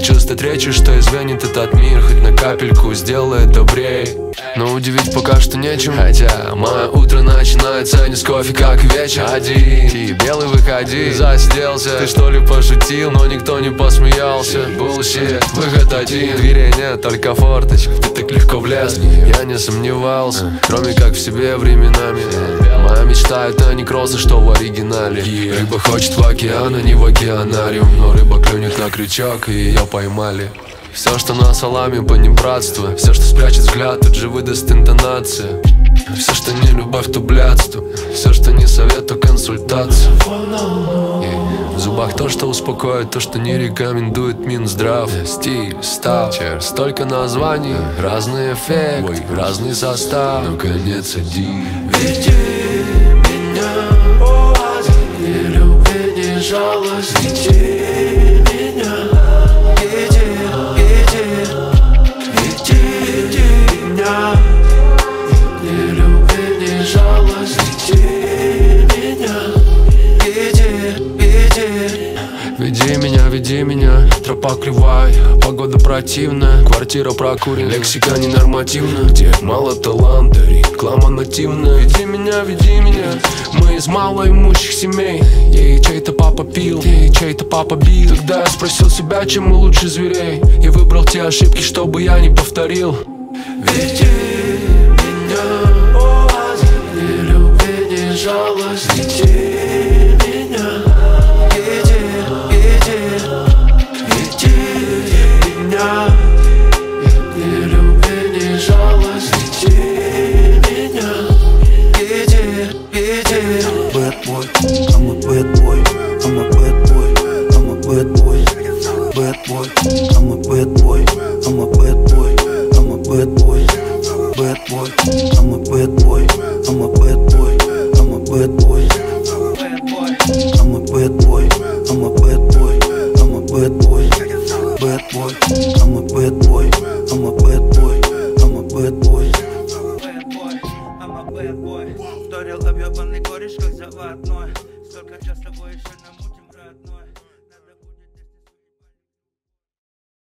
хочу стать речью, что изменит этот мир, хоть на капельку сделает добрей. Но удивить пока что нечем, хотя мое утро начинается не с кофе, как вечер. Один, и белый выходи, засиделся. Ты что ли пошутил, но никто не посмеялся. Bullshit, выход один, дверей нет, только форточка. Ты так легко влез, я не сомневался, кроме как в себе временами. Моя мечта — это не кроссы, что в оригинале. Рыба хочет в океан, а не в океанариум. Но рыба клюнет на крючок, и ее поймали. Все, что на саламе, понебратство. Все, что спрячет взгляд, тут же выдаст интонация. Все, что не любовь, то блядство. Все, что не совет, то консультация. И в зубах то, что успокоит, то, что не рекомендует Минздрав. Стиль, став, столько названий, разный эффект, разный состав. Но конец один. Веди меня, ни любви, ни жалость. Веди меня, веди меня, тропа кривая, погода противная, квартира прокурена, лексика ненормативна, где мало таланта, реклама нативная. Веди меня, мы из малоимущих семей. Ей чей-то папа пил, ей чей-то папа бил. Тогда я спросил себя, чем мы лучше зверей, и выбрал те ошибки, чтобы я не повторил. Веди меня, ни любви, ни жалость. Веди меня, ни любви, ни жалость. Веди меня, веди. Bad boy, I'm a bad boy, I'm a bad boy, I'm a bad boy. Bad boy, I'm a bad boy, I'm a bad boy, I'm a bad boy. Bad boy, I'm a bad boy, I'm a bad boy, I'm a bad boy. I'm a bad boy, I'm a bad boy, I'm a bad boy. Bad boy, I'm a bad boy, I'm a bad boy, I'm a bad boy. I'm a bad boy. Вторил объебанный кореш, как заводной. Столько часто тобой еще не